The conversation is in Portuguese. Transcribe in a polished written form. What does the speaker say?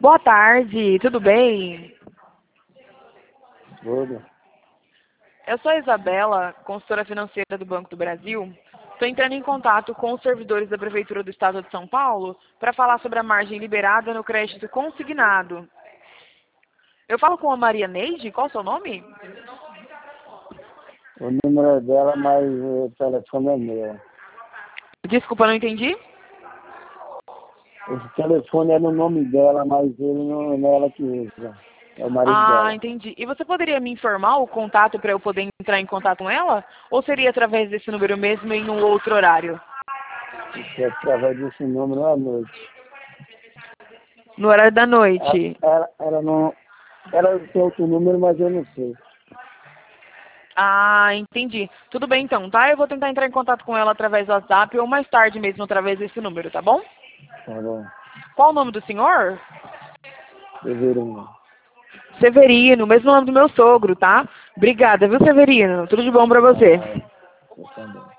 Boa tarde, tudo bem? Tudo. Eu sou a Isabela, consultora financeira do Banco do Brasil. Estou entrando em contato com os servidores da Prefeitura do Estado de São Paulo para falar sobre a margem liberada no crédito consignado. Eu falo com a Maria Neide, qual o seu nome? O número é dela, mas o telefone é meu. Desculpa, não entendi. Esse telefone é no nome dela, mas ele não é ela que usa. É o marido Ah, dela. entendi. E você poderia me informar o contato para eu poder entrar em contato com ela? Ou seria através desse número mesmo em um outro horário? Isso é através desse número à noite. No horário da Ela, noite? ela, ela não. Ela tem outro número, mas eu não sei. Ah, entendi. Tudo bem então, tá? Eu vou tentar entrar em contato com ela através do WhatsApp ou mais tarde mesmo através desse número, tá bom? Tá bom. Qual o nome do senhor? Severino. Severino, mesmo nome do meu sogro, tá? Obrigada, viu, Severino? Tudo de bom pra você. Ah, eu também.